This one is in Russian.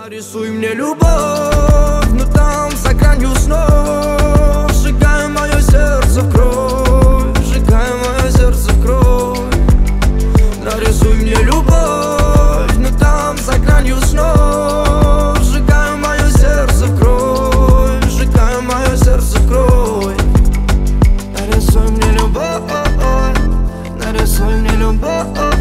Нарисуй мне любовь, но там за гранью снов. Сжигай мое сердце в кровь, сжигай мое сердце в кровь. Нарисуй мне любовь, но там за гранью снов. Сжигай мое сердце в кровь, сжигай мое сердце в кровь. Нарисуй мне любовь, нарисуй мне любовь.